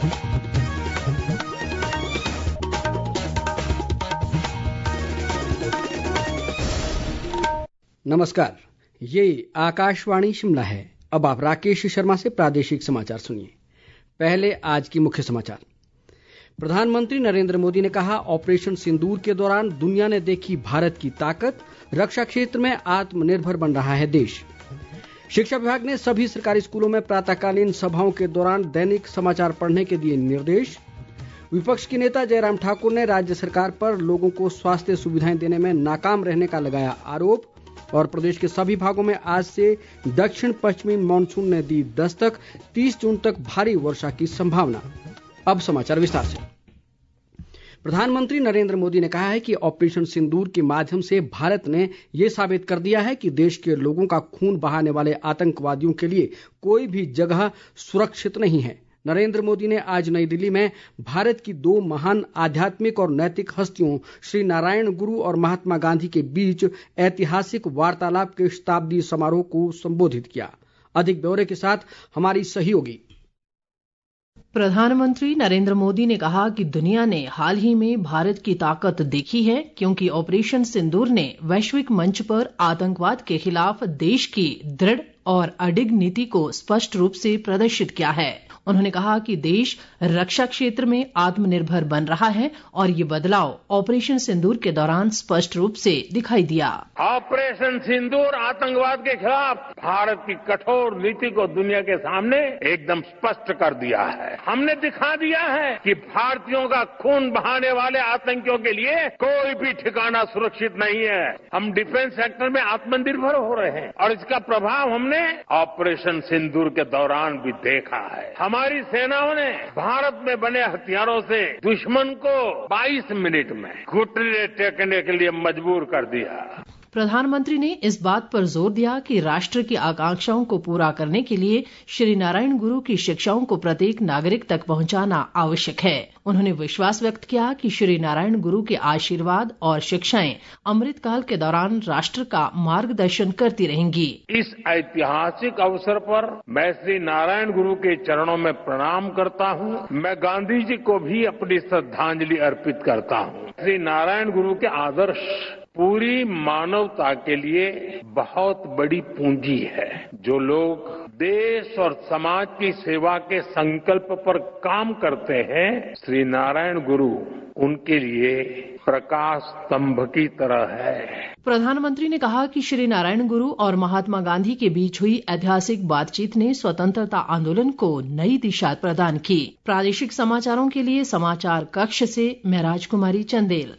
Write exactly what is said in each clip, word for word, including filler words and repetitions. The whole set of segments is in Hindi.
नमस्कार, ये आकाशवाणी शिमला है। अब आप राकेश शर्मा से प्रादेशिक समाचार सुनिए। पहले आज की मुख्य समाचार। प्रधानमंत्री नरेंद्र मोदी ने कहा, ऑपरेशन सिंदूर के दौरान दुनिया ने देखी भारत की ताकत, रक्षा क्षेत्र में आत्मनिर्भर बन रहा है देश। शिक्षा विभाग ने सभी सरकारी स्कूलों में प्रातःकालीन सभाओं के दौरान दैनिक समाचार पढ़ने के दिए निर्देश। विपक्ष के नेता जयराम ठाकुर ने राज्य सरकार पर लोगों को स्वास्थ्य सुविधाएं देने में नाकाम रहने का लगाया आरोप। और प्रदेश के सभी भागों में आज से दक्षिण पश्चिमी मानसून ने दी दस्तक, तीस जून तक भारी वर्षा की संभावना। अब समाचार विस्तार से। प्रधानमंत्री नरेंद्र मोदी ने कहा है कि ऑपरेशन सिंदूर के माध्यम से भारत ने ये साबित कर दिया है कि देश के लोगों का खून बहाने वाले आतंकवादियों के लिए कोई भी जगह सुरक्षित नहीं है। नरेंद्र मोदी ने आज नई दिल्ली में भारत की दो महान आध्यात्मिक और नैतिक हस्तियों श्री नारायण गुरु और महात्मा गांधी के बीच ऐतिहासिक वार्तालाप के शताब्दी समारोह को संबोधित किया। अधिक ब्यौरे के साथ हमारी सहयोगी। प्रधानमंत्री नरेंद्र मोदी ने कहा कि दुनिया ने हाल ही में भारत की ताकत देखी है, क्योंकि ऑपरेशन सिंदूर ने वैश्विक मंच पर आतंकवाद के खिलाफ देश की दृढ़ और अडिग नीति को स्पष्ट रूप से प्रदर्शित किया है। उन्होंने कहा कि देश रक्षा क्षेत्र में आत्मनिर्भर बन रहा है और ये बदलाव ऑपरेशन सिंदूर के दौरान स्पष्ट रूप से दिखाई दिया। ऑपरेशन सिंदूर आतंकवाद के खिलाफ भारत की कठोर नीति को दुनिया के सामने एकदम स्पष्ट कर दिया है। हमने दिखा दिया है कि भारतीयों का खून बहाने वाले आतंकियों के लिए कोई भी ठिकाना सुरक्षित नहीं है। हम डिफेंस सेक्टर में आत्मनिर्भर हो रहे हैं और इसका प्रभाव हमने ऑपरेशन सिंदूर के दौरान भी देखा है। हमारी सेनाओं ने भारत में बने हथियारों से दुश्मन को बाईस मिनट में घुटने टेकने के लिए मजबूर कर दिया। प्रधानमंत्री ने इस बात पर जोर दिया कि राष्ट्र की आकांक्षाओं को पूरा करने के लिए श्री नारायण गुरु की शिक्षाओं को प्रत्येक नागरिक तक पहुंचाना आवश्यक है। उन्होंने विश्वास व्यक्त किया कि श्री नारायण गुरु के आशीर्वाद और शिक्षाएं अमृतकाल के दौरान राष्ट्र का मार्गदर्शन करती रहेंगी। इस ऐतिहासिक अवसर पर मैं श्री नारायण गुरु के चरणों में प्रणाम करता हूँ। मैं गांधी जी को भी अपनी श्रद्धांजलि अर्पित करता हूँ। श्री नारायण गुरु के आदर्श पूरी मानवता के लिए बहुत बड़ी पूंजी है। जो लोग देश और समाज की सेवा के संकल्प पर काम करते हैं, श्री नारायण गुरु उनके लिए प्रकाश स्तंभ की तरह है। प्रधानमंत्री ने कहा कि श्री नारायण गुरु और महात्मा गांधी के बीच हुई ऐतिहासिक बातचीत ने स्वतंत्रता आंदोलन को नई दिशा प्रदान की। प्रादेशिक समाचारों के लिए समाचार कक्ष से मैं राजकुमारी चंदेल।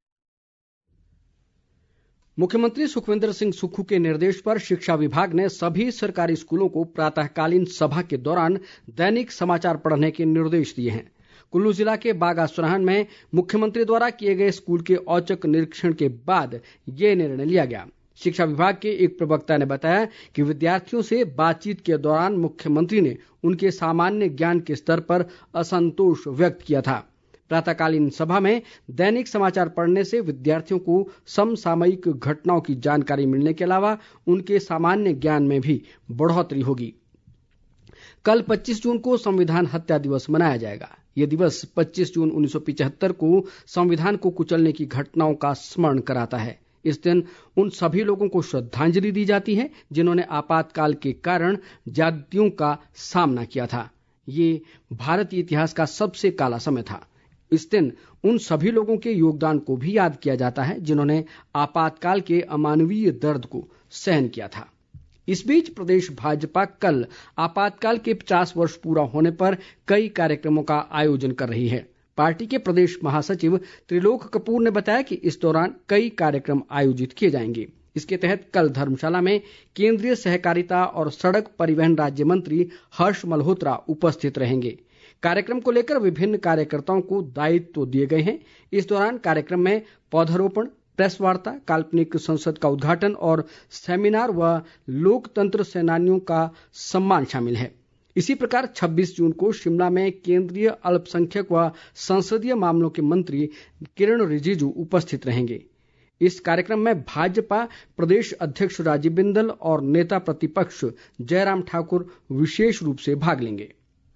मुख्यमंत्री सुखविंदर सिंह सुक्खू के निर्देश पर शिक्षा विभाग ने सभी सरकारी स्कूलों को प्रातःकालीन सभा के दौरान दैनिक समाचार पढ़ने के निर्देश दिए हैं। कुल्लू जिला के बागा सुराहन में मुख्यमंत्री द्वारा किए गए स्कूल के औचक निरीक्षण के बाद ये निर्णय लिया गया। शिक्षा विभाग के एक प्रवक्ता ने बताया कि विद्यार्थियों से बातचीत के दौरान मुख्यमंत्री ने उनके सामान्य ज्ञान के स्तर पर असंतोष व्यक्त किया था। प्रातःकालीन सभा में दैनिक समाचार पढ़ने से विद्यार्थियों को समसामयिक घटनाओं की जानकारी मिलने के अलावा उनके सामान्य ज्ञान में भी बढ़ोतरी होगी। कल पच्चीस जून को संविधान हत्या दिवस मनाया जाएगा। ये दिवस पच्चीस जून उन्नीस सौ पिचहत्तर को संविधान को कुचलने की घटनाओं का स्मरण कराता है। इस दिन उन सभी लोगों को श्रद्धांजलि दी जाती है जिन्होंने आपातकाल के कारण ज्यादतियों का सामना किया था। ये भारतीय इतिहास का सबसे काला समय था। इस दिन उन सभी लोगों के योगदान को भी याद किया जाता है जिन्होंने आपातकाल के अमानवीय दर्द को सहन किया था। इस बीच प्रदेश भाजपा कल आपातकाल के पचास वर्ष पूरा होने पर कई कार्यक्रमों का आयोजन कर रही है। पार्टी के प्रदेश महासचिव त्रिलोक कपूर ने बताया कि इस दौरान कई कार्यक्रम आयोजित किए जाएंगे। इसके तहत कल धर्मशाला में केंद्रीय सहकारिता और सड़क परिवहन राज्य मंत्री हर्ष मल्होत्रा उपस्थित रहेंगे। कार्यक्रम को लेकर विभिन्न कार्यकर्ताओं को दायित्व दिए गए हैं। इस दौरान कार्यक्रम में पौधारोपण, प्रेस वार्ता, काल्पनिक संसद का उद्घाटन और सेमिनार व लोकतंत्र सेनानियों का सम्मान शामिल है। इसी प्रकार छब्बीस जून को शिमला में केंद्रीय अल्पसंख्यक व संसदीय मामलों के मंत्री किरण रिजिजू उपस्थित रहेंगे। इस कार्यक्रम में भाजपा प्रदेश अध्यक्ष राजीव बिंदल और नेता प्रतिपक्ष जयराम ठाकुर विशेष रूप से भाग लेंगे।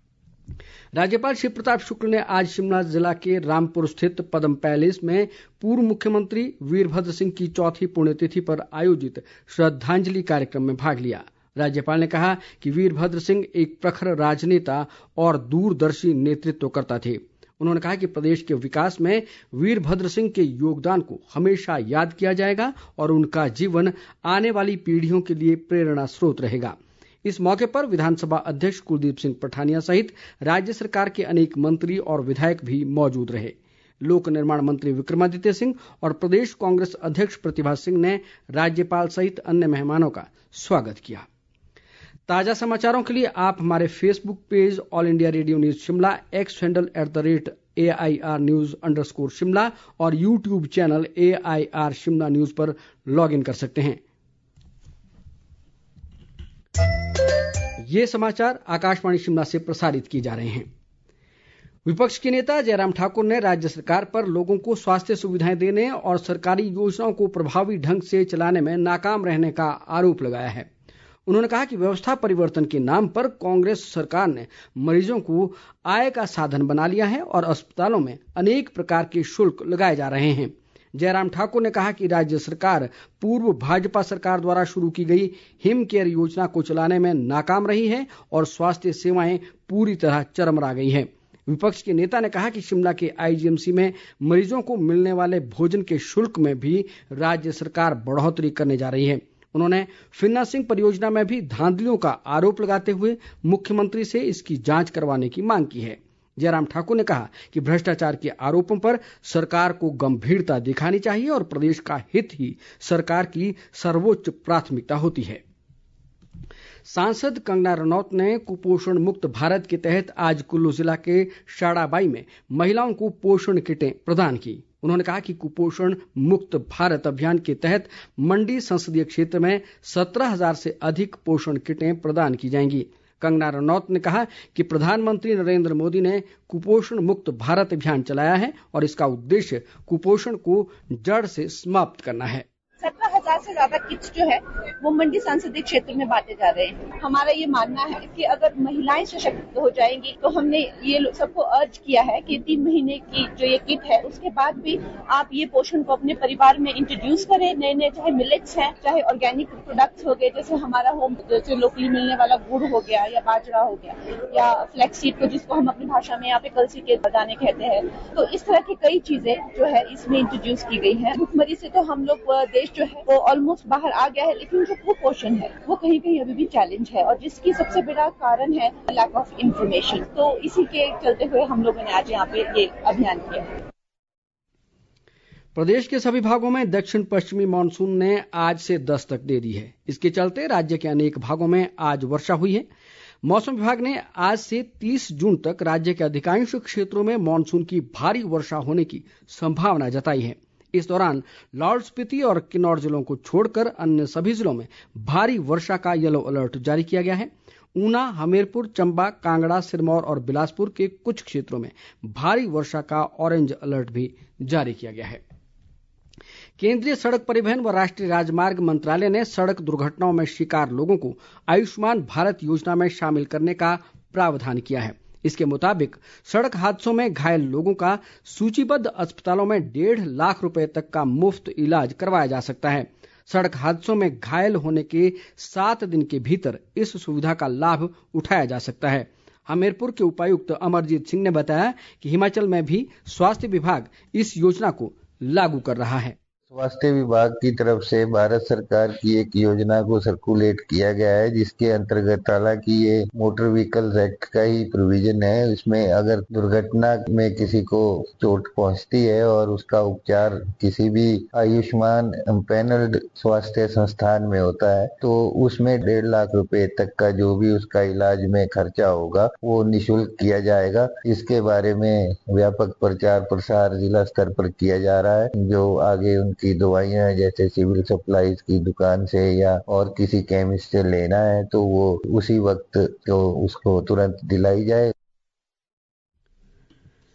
राज्यपाल शिव प्रताप शुक्ल ने आज शिमला जिला के रामपुर स्थित पद्म पैलेस में पूर्व मुख्यमंत्री वीरभद्र सिंह की चौथी पुण्यतिथि पर आयोजित श्रद्धांजलि कार्यक्रम में भाग लिया। राज्यपाल ने कहा कि वीरभद्र सिंह एक प्रखर राजनेता और दूरदर्शी नेतृत्व करता थे। उन्होंने कहा कि प्रदेश के विकास में वीरभद्र सिंह के योगदान को हमेशा याद किया जाएगा और उनका जीवन आने वाली पीढ़ियों के लिए प्रेरणा स्रोत रहेगा। इस मौके पर विधानसभा अध्यक्ष कुलदीप सिंह पठानिया सहित राज्य सरकार के अनेक मंत्री और विधायक भी मौजूद रहे। लोक निर्माण मंत्री विक्रमादित्य सिंह और प्रदेश कांग्रेस अध्यक्ष प्रतिभा सिंह ने राज्यपाल सहित अन्य मेहमानों का स्वागत किया। ताज़ा समाचारों के लिए आप हमारे Facebook page All India Radio News Shimla, X handle at the rate A I R news underscore Shimla और YouTube channel A I R Shimla news पर लॉग इन कर सकते हैं। ये समाचार आकाशवाणी शिमला से प्रसारित किए जा रहे हैं। विपक्ष के नेता जयराम ठाकुर ने राज्य सरकार पर लोगों को स्वास्थ्य सुविधाएं देने और सरकारी योजनाओं को प्रभावी ढंग से चलाने में नाकाम रहने का आरोप लगाया है। उन्होंने कहा कि व्यवस्था परिवर्तन के नाम पर कांग्रेस सरकार ने मरीजों को आय का साधन बना लिया है और अस्पतालों में अनेक प्रकार के शुल्क लगाए जा रहे हैं। जयराम ठाकुर ने कहा कि राज्य सरकार पूर्व भाजपा सरकार द्वारा शुरू की गई हिम केयर योजना को चलाने में नाकाम रही है और स्वास्थ्य सेवाएं पूरी तरह चरमरा गई है। विपक्ष के नेता ने कहा कि शिमला के आई जी एम सी में मरीजों को मिलने वाले भोजन के शुल्क में भी राज्य सरकार बढ़ोतरी करने जा रही है। उन्होंने फिन्ना सिंह परियोजना में भी धांधलियों का आरोप लगाते हुए मुख्यमंत्री से इसकी जांच करवाने की मांग की है। जयराम ठाकुर ने कहा कि भ्रष्टाचार के आरोपों पर सरकार को गंभीरता दिखानी चाहिए और प्रदेश का हित ही सरकार की सर्वोच्च प्राथमिकता होती है। सांसद कंगना रनौत ने कुपोषण मुक्त भारत के तहत आज कुल्लू जिला के शाड़ाबाई में महिलाओं को पोषण किटें प्रदान की। उन्होंने कहा कि कुपोषण मुक्त भारत अभियान के तहत मंडी संसदीय क्षेत्र में सत्रह हजार से अधिक पोषण किटें प्रदान की जाएंगी। कंगना रनौत ने कहा कि प्रधानमंत्री नरेंद्र मोदी ने कुपोषण मुक्त भारत अभियान चलाया है और इसका उद्देश्य कुपोषण को जड़ से समाप्त करना है। सत्रह हजार से ज्यादा किट्स जो है वो मंडी संसदीय क्षेत्र में बांटे जा रहे हैं। हमारा ये मानना है कि अगर महिलाएं सशक्त हो जाएंगी तो हमने ये सबको अर्ज किया है कि तीन महीने की जो ये किट है उसके बाद भी आप ये पोषण को अपने परिवार में इंट्रोड्यूस करें। नए नए चाहे मिलेट्स हैं, चाहे ऑर्गेनिक प्रोडक्ट्स हो गए, जैसे हमारा होम जैसे लोकली मिलने वाला गुड़ हो गया या बाजरा हो गया या फ्लैक्स सीड को जिसको हम अपनी भाषा में यहाँ पे कलसी के दाने कहते हैं। तो इस तरह की कई चीजें जो है इसमें इंट्रोड्यूस की गई है। भुखमरी से तो हम लोग देश जो है वो ऑलमोस्ट बाहर आ गया है, लेकिन जो कुपोषण है वो कहीं कहीं अभी भी चैलेंज है और जिसकी सबसे बड़ा कारण है लैक ऑफ इंफॉर्मेशन। तो इसी के चलते हुए हम लोगों ने आज यहाँ पे ये अभियान किया है। प्रदेश के सभी भागों में दक्षिण पश्चिमी मानसून ने आज से दस्तक दे दी है। इसके चलते राज्य के अनेक भागों में आज वर्षा हुई है। मौसम विभाग ने आज से तीस जून तक राज्य के अधिकांश क्षेत्रों में मानसून की भारी वर्षा होने की संभावना जताई है। इस दौरान लाहौल स्पीति और किन्नौर जिलों को छोड़कर अन्य सभी जिलों में भारी वर्षा का येलो अलर्ट जारी किया गया है। ऊना, हमीरपुर, चंबा, कांगड़ा, सिरमौर और बिलासपुर के कुछ क्षेत्रों में भारी वर्षा का ऑरेंज अलर्ट भी जारी किया गया है। केंद्रीय सड़क परिवहन व राष्ट्रीय राजमार्ग मंत्रालय ने सड़क दुर्घटनाओं में शिकार लोगों को आयुष्मान भारत योजना में शामिल करने का प्रावधान किया है। इसके मुताबिक सड़क हादसों में घायल लोगों का सूचीबद्ध अस्पतालों में डेढ़ लाख रुपए तक का मुफ्त इलाज करवाया जा सकता है। सड़क हादसों में घायल होने के सात दिन के भीतर इस सुविधा का लाभ उठाया जा सकता है। हमीरपुर के उपायुक्त अमरजीत सिंह ने बताया कि हिमाचल में भी स्वास्थ्य विभाग इस योजना को लागू कर रहा है। स्वास्थ्य विभाग की तरफ से भारत सरकार की एक योजना को सर्कुलेट किया गया है, जिसके अंतर्गत हालांकि ये मोटर व्हीकल्स एक्ट का ही प्रोविजन है। इसमें अगर दुर्घटना में किसी को चोट पहुंचती है और उसका उपचार किसी भी आयुष्मान पैनल्ड स्वास्थ्य संस्थान में होता है तो उसमें डेढ़ लाख रुपए तक का जो भी उसका इलाज में खर्चा होगा वो निःशुल्क किया जाएगा। इसके बारे में व्यापक प्रचार प्रसार जिला स्तर पर किया जा रहा है। जो आगे की दवाइयां जैसे सिविल सप्लाईज की दुकान से या और किसी केमिस्ट से लेना है तो वो उसी वक्त तो उसको तुरंत दिलाई जाए।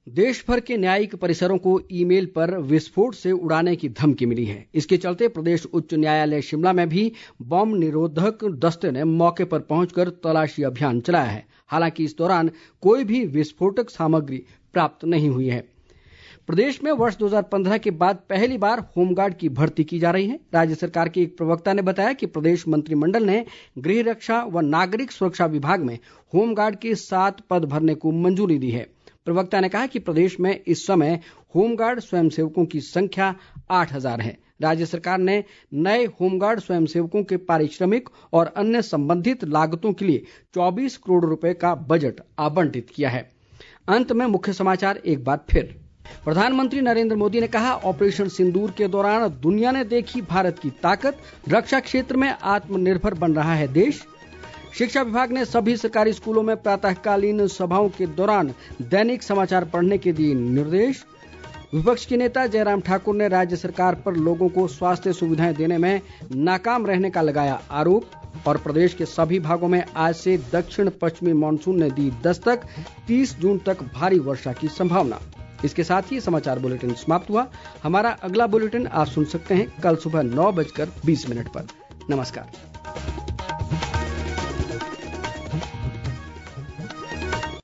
देश भर के न्यायिक परिसरों को ईमेल पर विस्फोट से उड़ाने की धमकी मिली है। इसके चलते प्रदेश उच्च न्यायालय शिमला में भी बम निरोधक दस्ते ने मौके पर पहुंचकर तलाशी अभियान चलाया है। हालांकि इस दौरान कोई भी विस्फोटक सामग्री प्राप्त नहीं हुई है। प्रदेश में वर्ष दो हज़ार पंद्रह के बाद पहली बार होमगार्ड की भर्ती की जा रही है। राज्य सरकार के एक प्रवक्ता ने बताया कि प्रदेश मंत्रिमंडल ने गृह रक्षा व नागरिक सुरक्षा विभाग में होमगार्ड के सात पद भरने को मंजूरी दी है। प्रवक्ता ने कहा कि प्रदेश में इस समय होमगार्ड स्वयंसेवकों की संख्या आठ हजार है। राज्य सरकार ने नए होमगार्ड स्वयंसेवकों के पारिश्रमिक और अन्य संबंधित लागतों के लिए चौबीस करोड़ रुपए का बजट आवंटित किया है। अंत में मुख्य समाचार एक बार फिर। प्रधानमंत्री नरेंद्र मोदी ने कहा, ऑपरेशन सिंदूर के दौरान दुनिया ने देखी भारत की ताकत, रक्षा क्षेत्र में आत्मनिर्भर बन रहा है देश। शिक्षा विभाग ने सभी सरकारी स्कूलों में प्रातःकालीन सभाओं के दौरान दैनिक समाचार पढ़ने के दिए निर्देश। विपक्ष के नेता जयराम ठाकुर ने राज्य सरकार पर लोगों को स्वास्थ्य सुविधाएं देने में नाकाम रहने का लगाया आरोप। और प्रदेश के सभी भागों में आज से दक्षिण पश्चिमी मानसून ने दी दस्तक, तीस जून तक भारी वर्षा की संभावना। इसके साथ ही समाचार बुलेटिन समाप्त हुआ। हमारा अगला बुलेटिन आप सुन सकते हैं कल सुबह नौ बजकर बीस मिनट पर। नमस्कार।